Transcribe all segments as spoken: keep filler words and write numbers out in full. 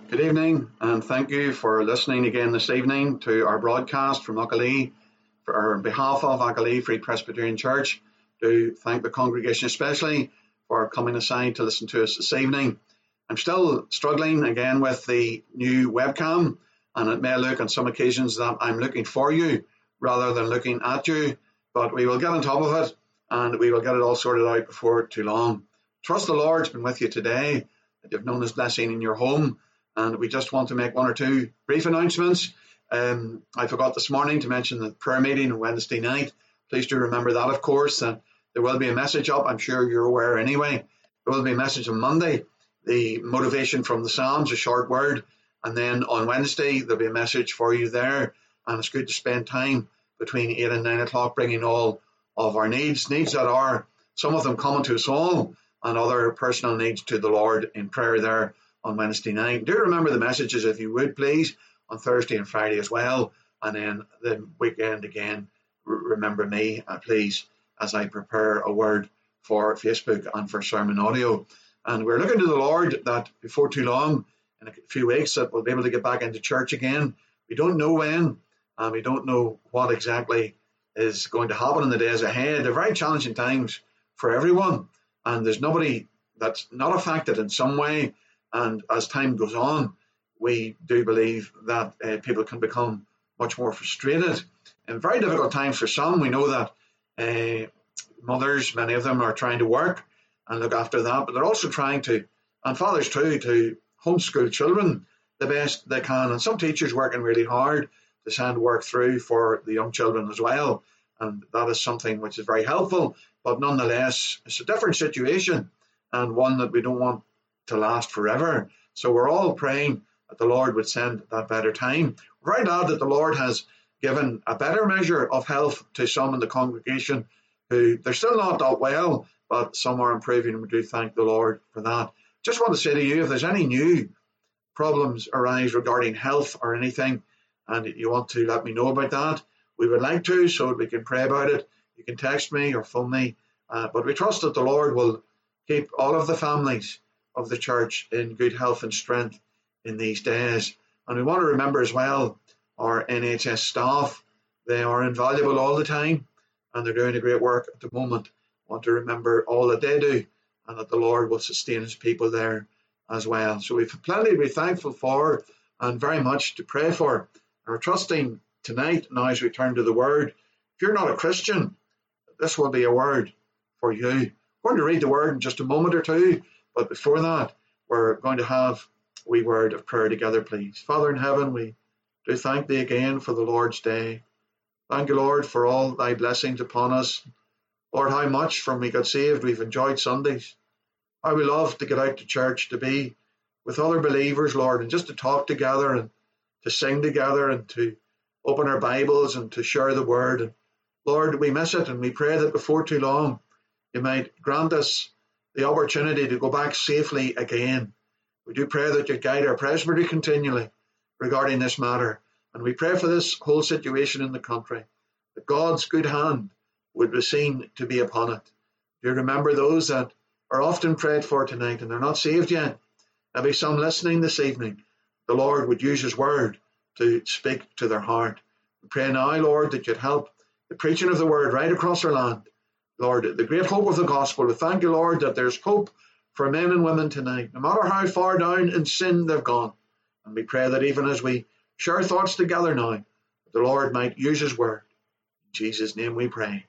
Good evening, and thank you for listening again this evening to our broadcast from Auchinleigh. For on behalf of Auchinleigh Free Presbyterian Church, do thank the congregation especially for coming aside to listen to us this evening. I'm still struggling again with the new webcam, and it may look on some occasions that I'm looking for you rather than looking at you, but we will get on top of it and we will get it all sorted out before too long. Trust the Lord's been with you today, that you've known His blessing in your home. And we just want to make one or two brief announcements. Um, I forgot this morning to mention the prayer meeting on Wednesday night. Please do remember that, of course. And there will be a message up. I'm sure you're aware anyway. There will be a message on Monday, the motivation from the Psalms, a short word. And then on Wednesday, there'll be a message for you there. And it's good to spend time between eight and nine o'clock bringing all of our needs, needs that are, some of them common to us all, and other personal needs to the Lord in prayer there on Wednesday night. Do remember the messages, if you would, please, on Thursday and Friday as well. And then the weekend again, remember me, uh, please, as I prepare a word for Facebook and for sermon audio. And we're looking to the Lord that before too long, in a few weeks, that we'll be able to get back into church again. We don't know when, and we don't know what exactly is going to happen in the days ahead. They're very challenging times for everyone, and there's nobody that's not affected in some way. And as time goes on, we do believe that uh, people can become much more frustrated. In very difficult times for some, we know that uh, mothers, many of them are trying to work and look after that, but they're also trying to, and fathers too, to homeschool children the best they can. And some teachers working really hard to send work through for the young children as well. And that is something which is very helpful, but nonetheless, it's a different situation and one that we don't want to last forever. So we're all praying that the Lord would send that better time. We're very glad that the Lord has given a better measure of health to some in the congregation who they're still not that well, but some are improving, and we do thank the Lord for that. Just want to say to you, if there's any new problems arise regarding health or anything, and you want to let me know about that, we would like to, so we can pray about it. You can text me or phone me, uh, but we trust that the Lord will keep all of the families of the church in good health and strength in these days. And we want to remember as well our N H S staff. They are invaluable all the time, and they're doing a great work at the moment. We want to remember all that they do, and that the Lord will sustain His people there as well. So we've plenty to be thankful for and very much to pray for. And we're trusting tonight, now as we turn to the Word, if you're not a Christian, this will be a word for you. We're going to read the Word in just a moment or two, but before that, we're going to have a wee word of prayer together, please. Father in heaven, we do thank Thee again for the Lord's day. Thank you, Lord, for all Thy blessings upon us. Lord, how much from we got saved we've enjoyed Sundays. How we love to get out to church, to be with other believers, Lord, and just to talk together and to sing together and to open our Bibles and to share the Word. And Lord, we miss it, and we pray that before too long You might grant us the opportunity to go back safely again. We do pray that You guide our presbytery continually regarding this matter. And we pray for this whole situation in the country, that God's good hand would be seen to be upon it. Do you remember those that are often prayed for tonight and they're not saved yet? There'll be some listening this evening. The Lord would use His word to speak to their heart. We pray now, Lord, that You'd help the preaching of the word right across our land. Lord, the great hope of the gospel. We thank You, Lord, that there's hope for men and women tonight, no matter how far down in sin they've gone. And we pray that even as we share thoughts together now, that the Lord might use His word. In Jesus' name we pray.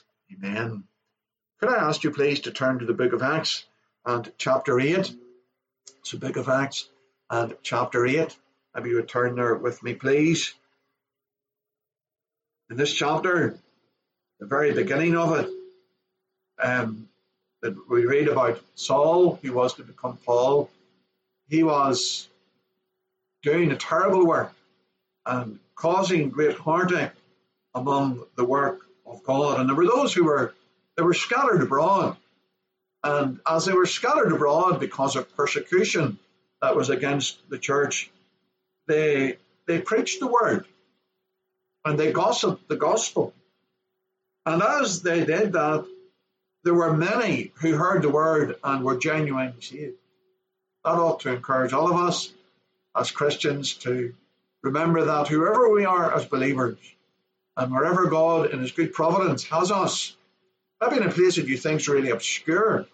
Amen. Could I ask you please to turn to the book of Acts and chapter eight? It's the book of Acts and chapter eight. Maybe you would turn there with me, please. In this chapter, the very beginning of it, um, that we read about Saul, who was to become Paul. He was doing a terrible work and causing great heartache among the work of God. And there were those who were they were scattered abroad. And as they were scattered abroad because of persecution that was against the church, they they preached the word and they gossiped the gospel. And as they did that, there were many who heard the word and were genuinely saved. That ought to encourage all of us as Christians to remember that whoever we are as believers, and wherever God in his good providence has us, maybe in a place that you think is really obscure,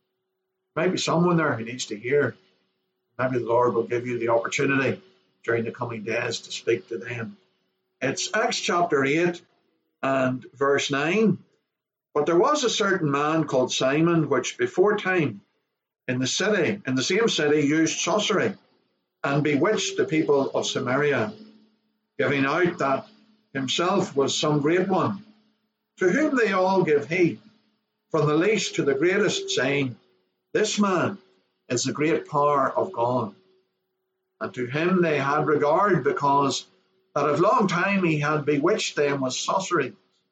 maybe someone there who needs to hear. Maybe the Lord will give you the opportunity during the coming days to speak to them. It's Acts chapter eight and verse nine. But there was a certain man called Simon, which before time in the city, in the same city, used sorcery and bewitched the people of Samaria, giving out that himself was some great one, to whom they all give heed, from the least to the greatest, saying, This man is the great power of God. And to him they had regard, because that of long time he had bewitched them with sorcery.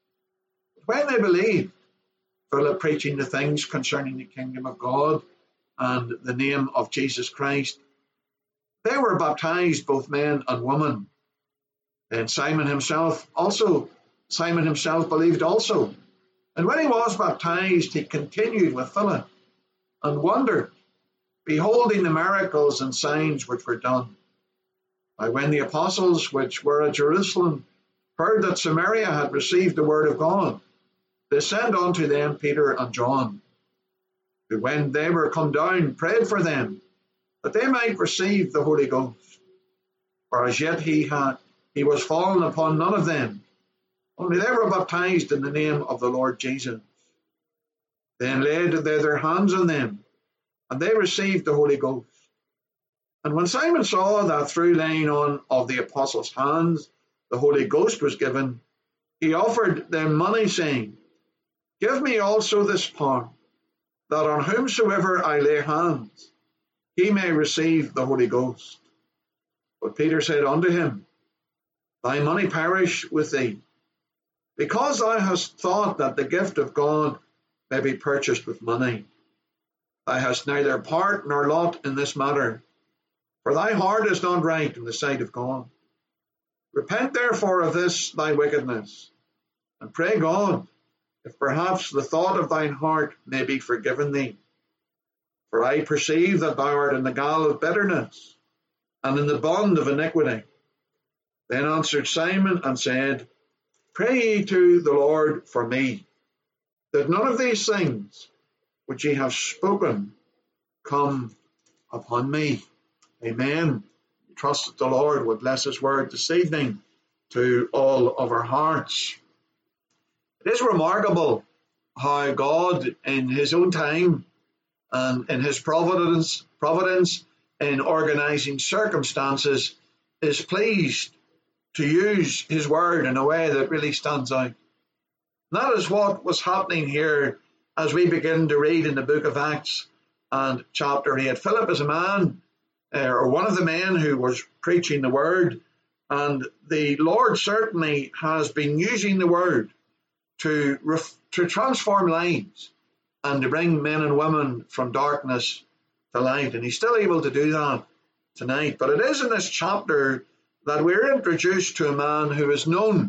But when they believed, Philip preaching the things concerning the kingdom of God and the name of Jesus Christ, they were baptized, both men and women. Then Simon himself also, Simon himself believed also. And when he was baptized, he continued with Philip and wondered, beholding the miracles and signs which were done. Now when the apostles which were at Jerusalem heard that Samaria had received the word of God, they sent unto them Peter and John, who when they were come down prayed for them, that they might receive the Holy Ghost. For as yet he had he was fallen upon none of them, only they were baptized in the name of the Lord Jesus. Then laid they their hands on them, and they received the Holy Ghost. And when Simon saw that through laying on of the apostles' hands the Holy Ghost was given, he offered them money, saying, Give me also this power, that on whomsoever I lay hands, he may receive the Holy Ghost. But Peter said unto him, Thy money perish with thee, because thou hast thought that the gift of God may be purchased with money. Thou hast neither part nor lot in this matter, for thy heart is not right in the sight of God. Repent therefore of this thy wickedness, and pray God, if perhaps the thought of thine heart may be forgiven thee. For I perceive that thou art in the gall of bitterness, and in the bond of iniquity. Then answered Simon and said, Pray ye to the Lord for me, that none of these things which ye have spoken come upon me. Amen. Trust that the Lord would bless his word this evening to all of our hearts. It is remarkable how God, in his own time and in his providence, providence in organizing circumstances, is pleased to use his word in a way that really stands out. And that is what was happening here as we begin to read in the book of Acts and chapter eight. Philip is a man, uh, or one of the men who was preaching the word, and the Lord certainly has been using the word to, ref- to transform lives and to bring men and women from darkness to light. And he's still able to do that tonight. But it is in this chapter that we're introduced to a man who is known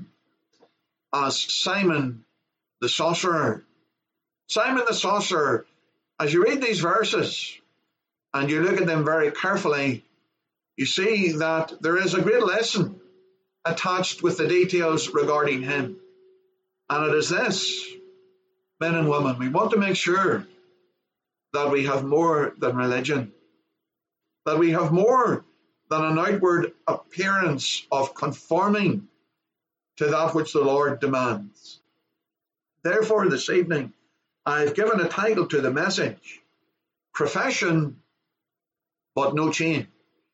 as Simon the Sorcerer. Simon the Sorcerer, as you read these verses and you look at them very carefully, you see that there is a great lesson attached with the details regarding him. And it is this, men and women, we want to make sure that we have more than religion, that we have more than an outward appearance of conforming to that which the Lord demands. Therefore, this evening, I've given a title to the message, Profession, but no change.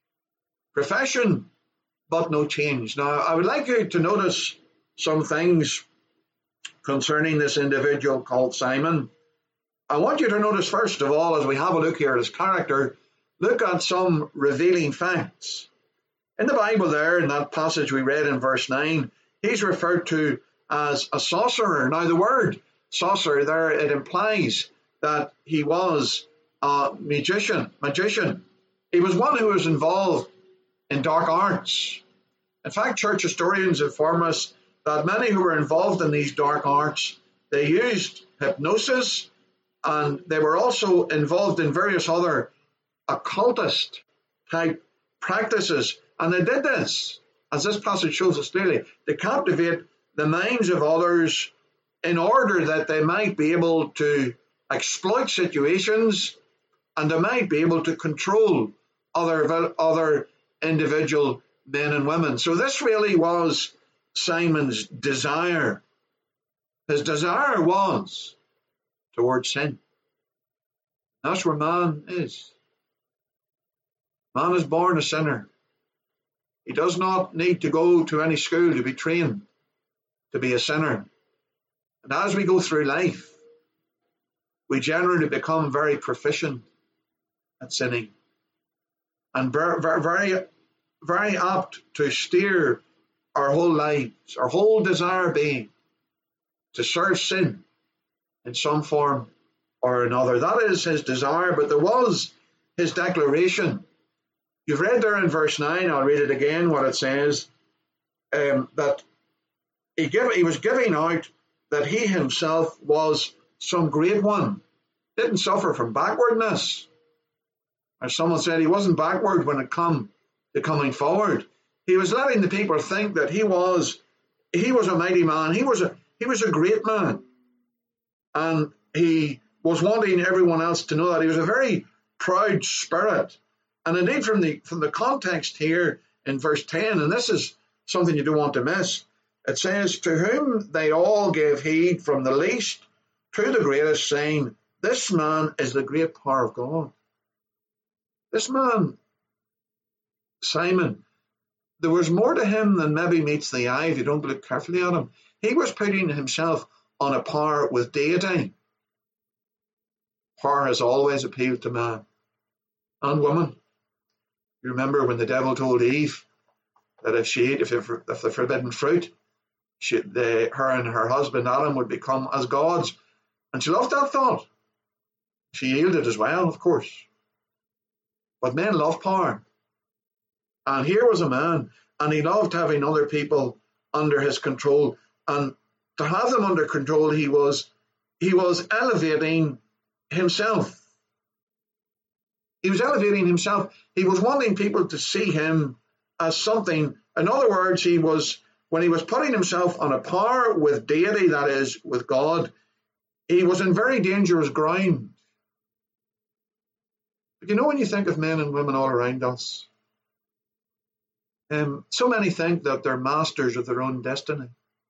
Profession, but no change. Now, I would like you to notice some things concerning this individual called Simon. I want you to notice, first of all, as we have a look here at his character, look at some revealing facts. In the Bible there, in that passage we read in verse nine, he's referred to as a sorcerer. Now, the word sorcerer there, it implies that he was a magician. magician. He was one who was involved in dark arts. In fact, church historians inform us that many who were involved in these dark arts, they used hypnosis, and they were also involved in various other occultist type practices. And they did this, as this passage shows us clearly, to captivate the minds of others in order that they might be able to exploit situations and they might be able to control other, other individual men and women. So this really was Simon's desire. His desire was towards sin. That's where man is. Man is born a sinner. He does not need to go to any school to be trained to be a sinner. And as we go through life, we generally become very proficient at sinning and very, very, very apt to steer our whole lives, our whole desire being to serve sin in some form or another. That is his desire, but there was his declaration. You've read there in verse nine, I'll read it again, what it says, um, that he, give, he was giving out that he himself was some great one, didn't suffer from backwardness. As someone said, he wasn't backward when it come to coming forward. He was letting the people think that he was, he was a mighty man. He was a, he was a great man. And he was wanting everyone else to know that he was a very proud spirit. And indeed, from the, from the context here in verse ten, and this is something you don't want to miss, it says, to whom they all gave heed from the least to the greatest, saying, this man is the great power of God. This man, Simon, there was more to him than maybe meets the eye if you don't look carefully at him. He was putting himself on a par with deity. Power has always appealed to man and woman. You remember when the devil told Eve that if she ate if, if the forbidden fruit, she, the, her and her husband Adam would become as gods. And she loved that thought. She yielded as well, of course. But men love power. And here was a man, and he loved having other people under his control. And to have them under control, he was, he was elevating himself. He was elevating himself. He was wanting people to see him as something. In other words, he was, when he was putting himself on a par with deity, that is, with God, he was in very dangerous ground. But you know, when you think of men and women all around us, um, so many think that they're masters of their own destiny.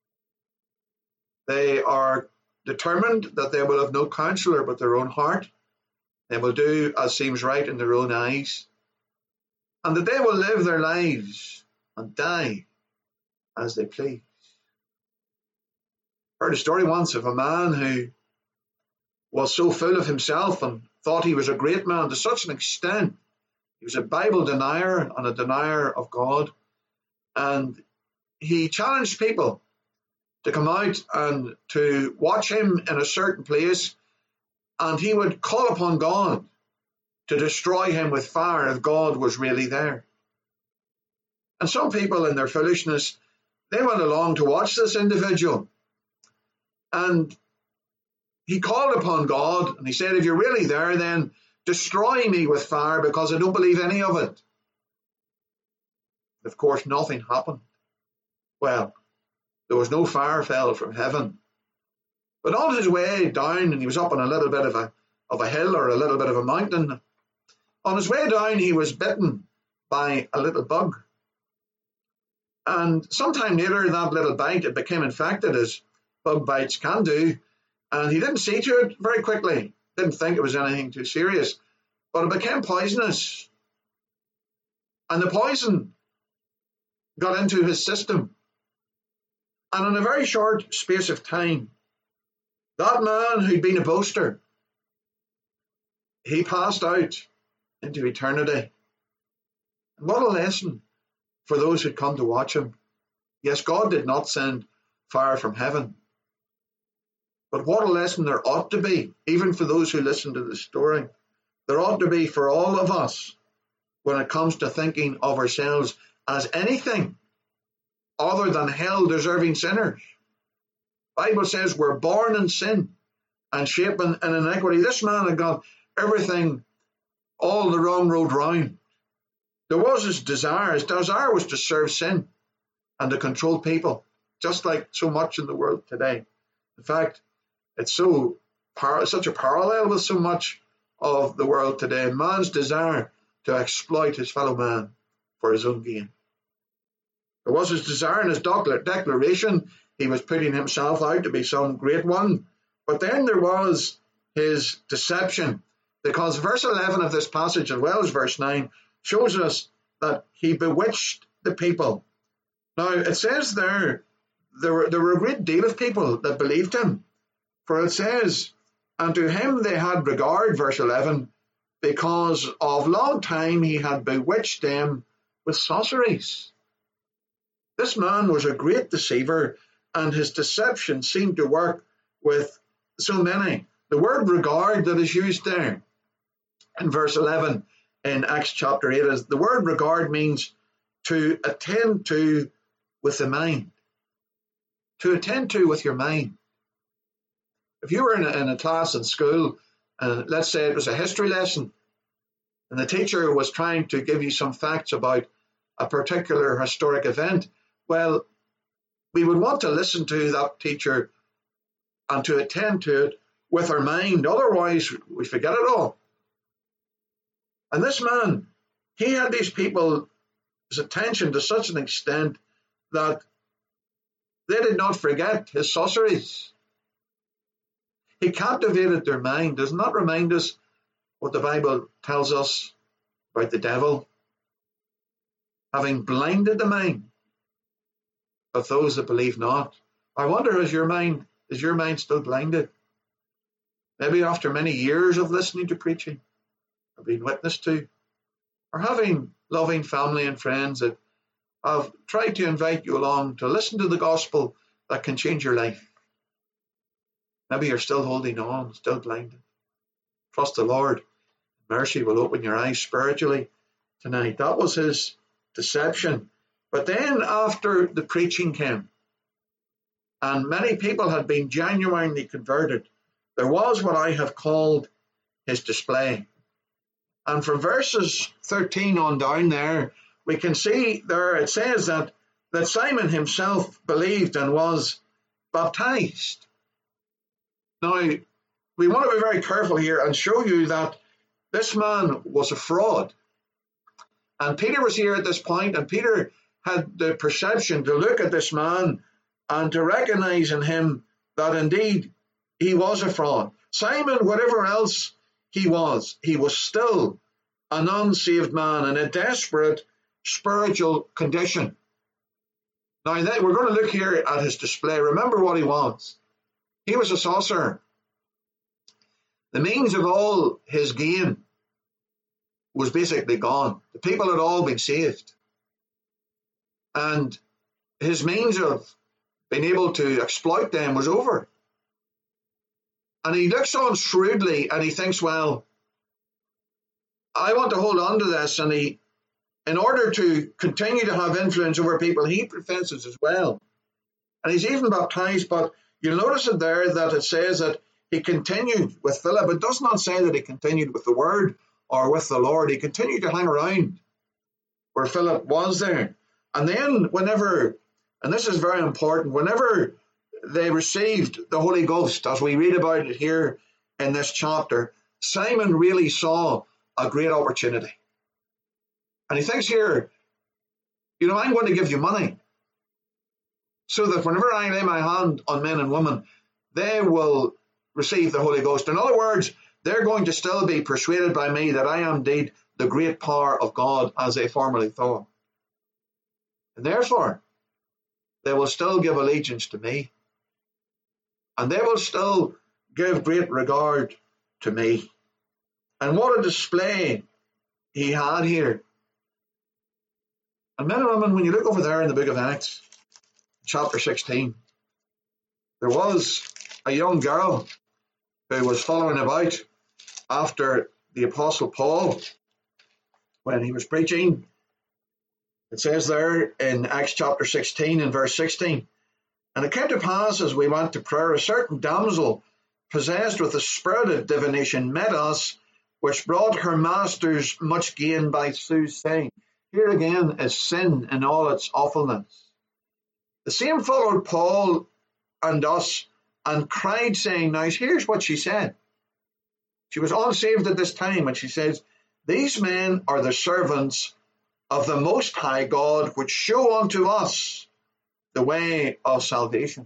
They are determined that they will have no counselor but their own heart. They will do as seems right in their own eyes, and that they will live their lives and die as they please. I heard a story once of a man who was so full of himself and thought he was a great man to such an extent. He was a Bible denier and a denier of God, and he challenged people to come out and to watch him in a certain place, and he would call upon God to destroy him with fire if God was really there. And some people in their foolishness, they went along to watch this individual, and he called upon God and he said, if you're really there, then destroy me with fire because I don't believe any of it. Of course, nothing happened. Well, there was no fire fell from heaven. But on his way down, and he was up on a little bit of a, of a hill or a little bit of a mountain, on his way down, he was bitten by a little bug. And sometime later, that little bite, it became infected, as bug bites can do. And he didn't see to it very quickly. Didn't think it was anything too serious. But it became poisonous. And the poison got into his system. And in a very short space of time, that man who'd been a boaster, he passed out into eternity. And what a lesson for those who'd come to watch him. Yes, God did not send fire from heaven. But what a lesson there ought to be, even for those who listen to the story. There ought to be for all of us when it comes to thinking of ourselves as anything other than hell-deserving sinners. The Bible says we're born in sin and shapen in iniquity. This man had got everything, all the wrong road round. There was his desire. His desire was to serve sin and to control people, just like so much in the world today. In fact, it's so such a parallel with so much of the world today. Man's desire to exploit his fellow man for his own gain. There was his desire in his declaration. He was putting himself out to be some great one. But then there was his deception, because verse eleven of this passage, as well as verse nine, shows us that he bewitched the people. Now, it says there, there were, there were a great deal of people that believed him. For it says, and to him they had regard, verse eleven, because of long time he had bewitched them with sorceries. This man was a great deceiver, and his deception seemed to work with so many. The word regard that is used there in verse eleven in Acts chapter eight is the word regard means to attend to with the mind. To attend to with your mind. If you were in a, in a class in school, and let's say it was a history lesson, and the teacher was trying to give you some facts about a particular historic event, well, we would want to listen to that teacher and to attend to it with our mind. Otherwise, we forget it all. And this man, he had these people's attention to such an extent that they did not forget his sorceries. He captivated their mind. Does not remind us what the Bible tells us about the devil having blinded the mind of those that believe not. I wonder, is your mind is your mind still blinded? Maybe after many years of listening to preaching, or being witness to, or having loving family and friends that have tried to invite you along to listen to the gospel that can change your life. Maybe you're still holding on, still blinded. Trust the Lord. Mercy will open your eyes spiritually tonight. That was his deception. But then after the preaching came, and many people had been genuinely converted, there was what I have called his display. And from verses thirteen on down there, we can see there it says that, that Simon himself believed and was baptized. Now, we want to be very careful here and show you that this man was a fraud. And Peter was here at this point, and Peter had the perception to look at this man and to recognize in him that indeed he was a fraud. Simon, whatever else he was, he was still an unsaved man in a desperate spiritual condition. Now, we're going to look here at his display. Remember what he was. He was a sorcerer. The means of all his gain was basically gone. The people had all been saved. And his means of being able to exploit them was over. And he looks on shrewdly and he thinks, well, I want to hold on to this. And he, in order to continue to have influence over people, he professes as well. And he's even baptized, but you'll notice it there that it says that he continued with Philip. It does not say that he continued with the word or with the Lord. He continued to hang around where Philip was there. And then whenever, and this is very important, whenever they received the Holy Ghost, as we read about it here in this chapter, Simon really saw a great opportunity. And he thinks here, you know, I'm going to give you money so that whenever I lay my hand on men and women, they will receive the Holy Ghost. In other words, they're going to still be persuaded by me that I am indeed the great power of God as they formerly thought. And therefore, they will still give allegiance to me. And they will still give great regard to me. And what a display he had here. And men and women, when you look over there in the book of Acts, chapter sixteen, there was a young girl who was following about after the Apostle Paul when he was preaching. It says there in Acts chapter sixteen and verse sixteen, and it came to pass as we went to prayer, a certain damsel possessed with the spirit of divination met us, which brought her masters much gain by soothsaying. Here again is sin in all its awfulness. The same followed Paul and us and cried, saying, now here's what she said. She was unsaved at this time, and she says, these men are the servants of the Most High God, which show unto us the way of salvation.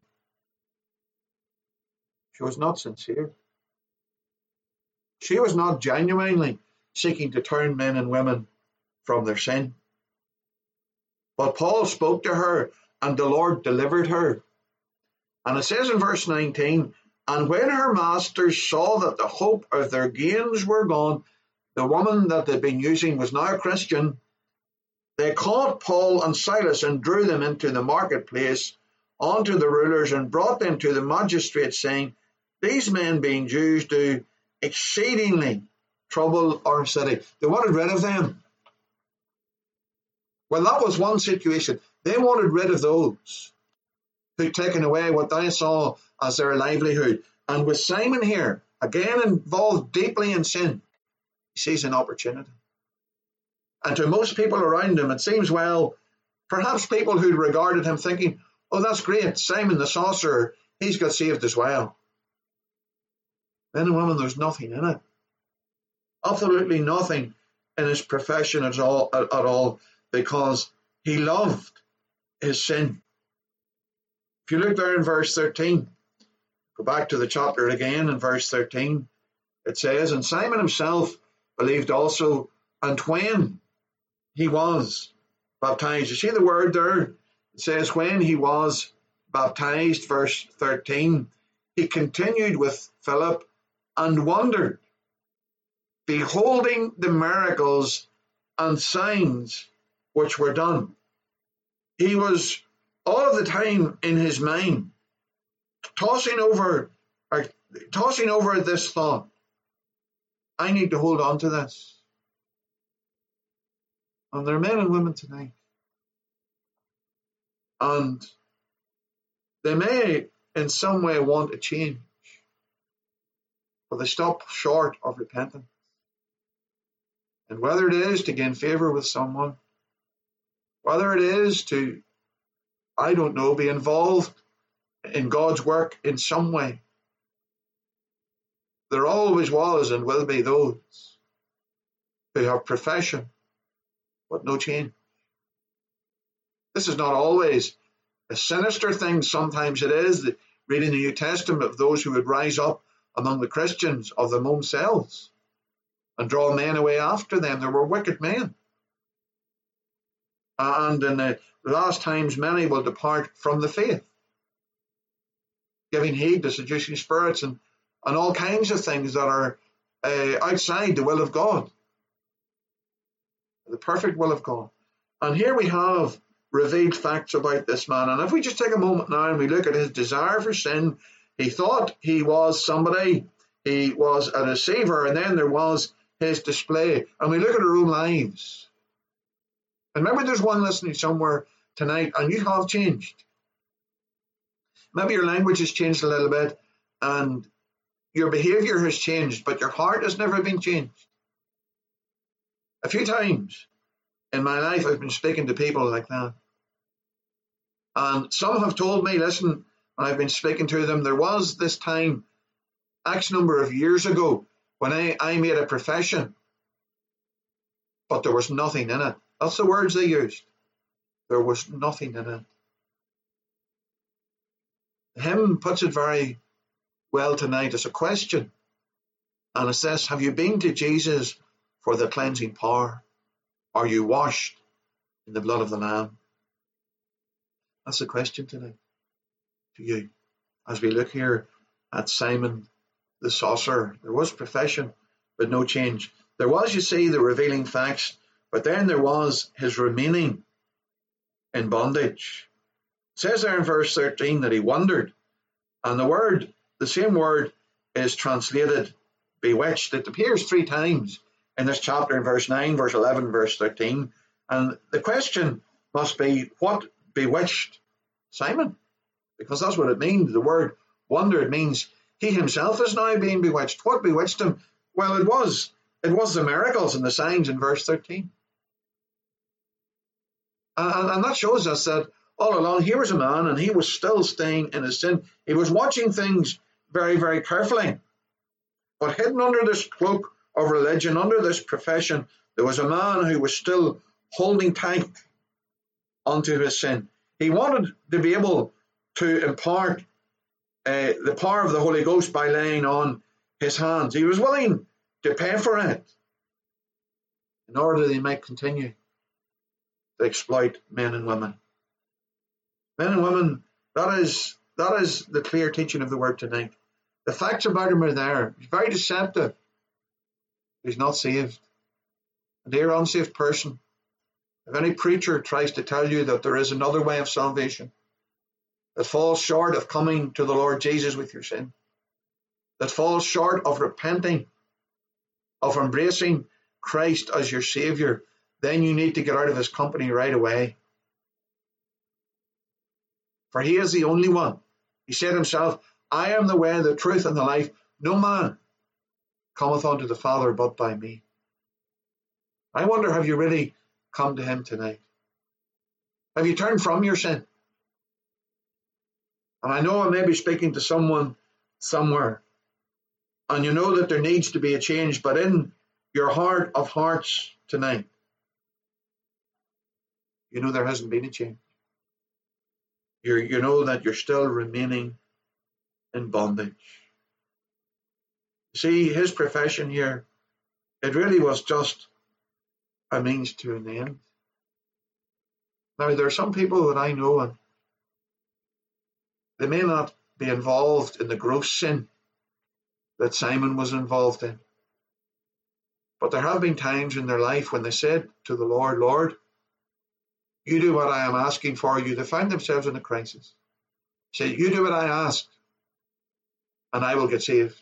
She was not sincere. She was not genuinely seeking to turn men and women from their sin. But Paul spoke to her, and the Lord delivered her. And it says in verse nineteen, and when her masters saw that the hope of their gains were gone, the woman that they'd been using was now a Christian, they caught Paul and Silas and drew them into the marketplace unto the rulers and brought them to the magistrates, saying, these men being Jews do exceedingly trouble our city. They wanted rid of them. Well, that was one situation. They wanted rid of those who'd taken away what they saw as their livelihood. And with Simon here, again involved deeply in sin, he sees an opportunity. And to most people around him, it seems, well, perhaps people who regarded him thinking, oh, that's great, Simon the sorcerer, he's got saved as well. Men and women, there's nothing in it. Absolutely nothing in his profession at all, at, at all, because he loved his sin. If you look there in verse thirteen, go back to the chapter again in verse thirteen, it says, and Simon himself believed also, and when he was baptized. You see the word there? It says, when he was baptized, verse thirteen, he continued with Philip and wondered, beholding the miracles and signs which were done. He was all of the time in his mind tossing over, or tossing over this thought. I need to hold on to this. And there are men and women tonight, and they may in some way want a change, but they stop short of repentance. And whether it is to gain favor with someone, whether it is to, I don't know, be involved in God's work in some way, there always was and will be those who have profession but no change. This is not always a sinister thing. Sometimes it is. That reading the New Testament of those who would rise up among the Christians of them own selves and draw men away after them. There were wicked men. And in the last times, many will depart from the faith, giving heed to seducing spirits and, and all kinds of things that are uh, outside the will of God, the perfect will of God. And here we have revealed facts about this man. And if we just take a moment now and we look at his desire for sin, he thought he was somebody, he was a deceiver, and then there was his display. And we look at our own lives. And remember, there's one listening somewhere tonight, and you have changed. Maybe your language has changed a little bit, and your behavior has changed, but your heart has never been changed. A few times in my life, I've been speaking to people like that. And some have told me, listen, when I've been speaking to them, there was this time, X number of years ago, when I, I made a profession, but there was nothing in it. That's the words they used. There was nothing in it. The hymn puts it very well tonight as a question. And it says, have you been to Jesus for the cleansing power? Are you washed in the blood of the Lamb? That's the question tonight to you. As we look here at Simon the sorcerer, there was profession, but no change. There was, you see, the revealing facts, but then there was his remaining in bondage. It says there in verse thirteen that he wondered, and the word, the same word, is translated bewitched. It appears three times in this chapter, in verse nine, verse eleven, verse thirteen. And the question must be, what bewitched Simon? Because that's what it means. The word wondered means he himself is now being bewitched. What bewitched him? Well, it was, it was the miracles and the signs in verse thirteen. And, and that shows us that all along here was a man and he was still staying in his sin. He was watching things very, very carefully. But hidden under this cloak of religion, under this profession, there was a man who was still holding tight onto his sin. He wanted to be able to impart uh, the power of the Holy Ghost by laying on his hands. He was willing to pay for it in order that he might continue to exploit men and women. Men and women, that is, that is the clear teaching of the word tonight. The facts about him are there. He's very deceptive. He's not saved. And dear unsaved person, if any preacher tries to tell you that there is another way of salvation that falls short of coming to the Lord Jesus with your sin, that falls short of repenting, of embracing Christ as your Savior, then you need to get out of his company right away. For he is the only one. He said himself, I am the way, the truth, and the life. No man cometh unto the Father but by me. I wonder, have you really come to him tonight? Have you turned from your sin? And I know I may be speaking to someone somewhere, and you know that there needs to be a change, but in your heart of hearts tonight, you know there hasn't been a change. You're, you know that you're still remaining in bondage. See, his profession here, it really was just a means to an end. Now, there are some people that I know, and they may not be involved in the gross sin that Simon was involved in. But there have been times in their life when they said to the Lord, Lord, you do what I am asking for you. They found themselves in a crisis. Say, you do what I ask, and I will get saved.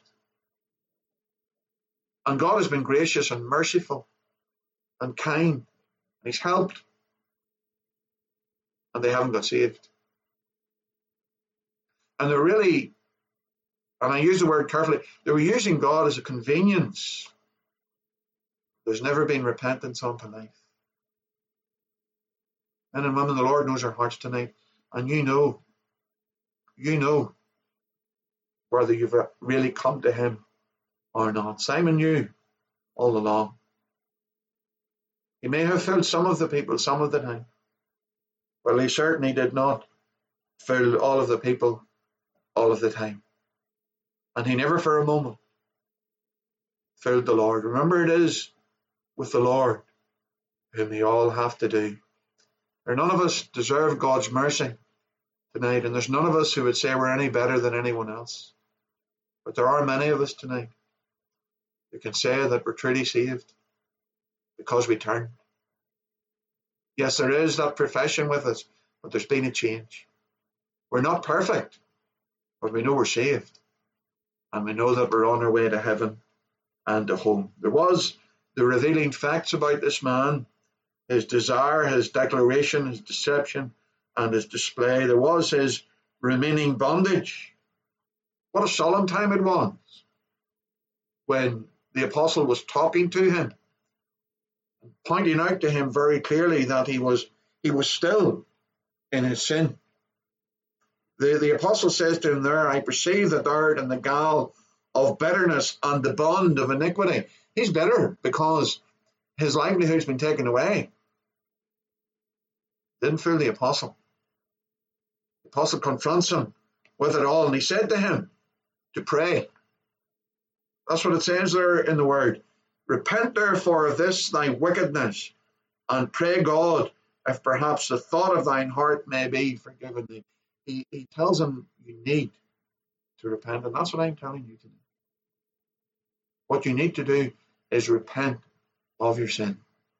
And God has been gracious and merciful and kind, and he's helped, and they haven't got saved. And they're really, and I use the word carefully, they were using God as a convenience. There's never been repentance unto life. Men and women, the Lord knows our hearts tonight, and you know, you know whether you've really come to him or not. Simon knew all along. He may have fooled some of the people some of the time. Well, he certainly did not fool all of the people all of the time. And he never for a moment fooled the Lord. Remember, it is with the Lord whom we all have to do. There, none of us deserve God's mercy tonight, and there's none of us who would say we're any better than anyone else. But there are many of us tonight who can say that we're truly saved because we turn. Yes, there is that profession with us, but there's been a change. We're not perfect, but we know we're saved, and we know that we're on our way to heaven and to home. There was the revealing facts about this man, his desire, his declaration, his deception, and his display. There was his remaining bondage. What a solemn time it was when the apostle was talking to him, pointing out to him very clearly that he was he was still in his sin. The, the apostle says to him there, I perceive the dart and the gall of bitterness and the bond of iniquity. He's bitter because his livelihood's been taken away. Didn't fool the apostle. The apostle confronts him with it all, and he said to him to pray. That's what it says there in the word. Repent therefore of this thy wickedness, and pray God if perhaps the thought of thine heart may be forgiven thee. He, he tells him you need to repent, and that's what I'm telling you today. What you need to do is repent of your sin.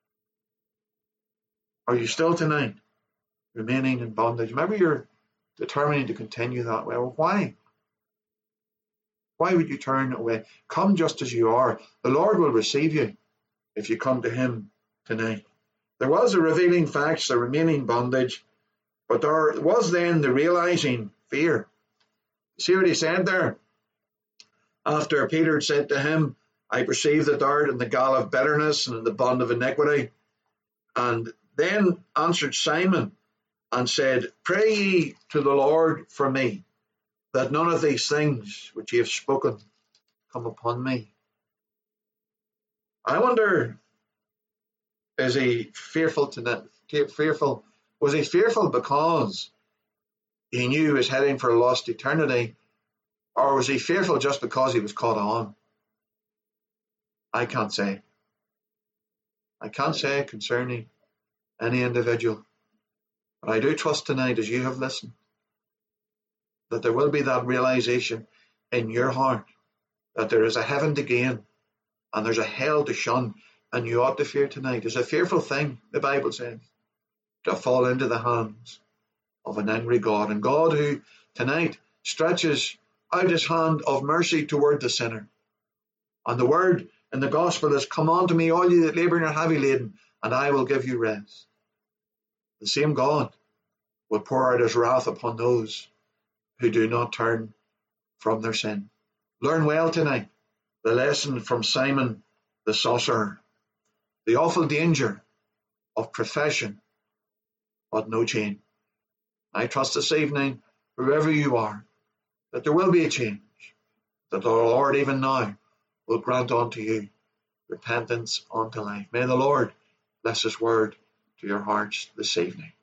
Are you still tonight remaining in bondage? Maybe you're determining to continue that way. Well, why? Why would you turn away? Come just as you are. The Lord will receive you if you come to him tonight. There was a revealing facts, the remaining bondage, but there was then the realizing fear. See what he said there? After Peter said to him, I perceive the dart and the gall of bitterness and the bond of iniquity. And Then answered Simon and said, Pray ye to the Lord for me, that none of these things which ye have spoken come upon me. I wonder, is he fearful tonight? Fearful? Was he fearful because he knew he was heading for a lost eternity, or was he fearful just because he was caught on? I can't say. I can't say concerning any individual. But I do trust tonight, as you have listened, that there will be that realization in your heart that there is a heaven to gain and there's a hell to shun, and you ought to fear tonight. It's a fearful thing, the Bible says, to fall into the hands of an angry God. And God, who tonight stretches out his hand of mercy toward the sinner. And the word in the gospel is, Come unto me, all you that labour and are heavy laden, and I will give you rest. The same God will pour out his wrath upon those who do not turn from their sin. Learn well tonight the lesson from Simon the sorcerer, the awful danger of profession but no change. I trust this evening, whoever you are, that there will be a change, that the Lord even now will grant unto you repentance unto life. May the Lord bless his word to your hearts this evening.